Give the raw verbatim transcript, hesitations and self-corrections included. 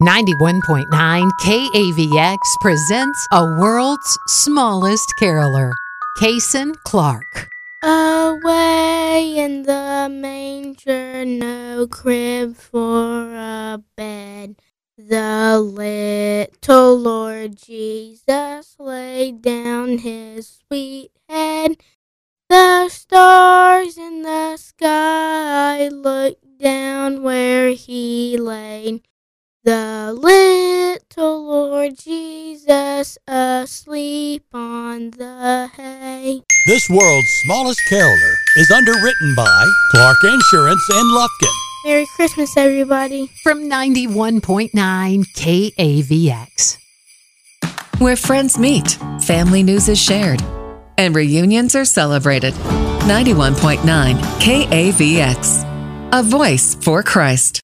ninety-one point nine K A V X presents a world's smallest caroler, Kason Clark. Away in the manger, no crib for a bed. The little Lord Jesus laid down his sweet head. The stars in the sky looked down where he lay. The little Lord Jesus asleep on the hay. This world's smallest caroler is underwritten by Clark Insurance and Lufkin. Merry Christmas, everybody. From ninety-one point nine K A V X. Where friends meet, family news is shared, and reunions are celebrated. ninety-one point nine K A V X. A voice for Christ.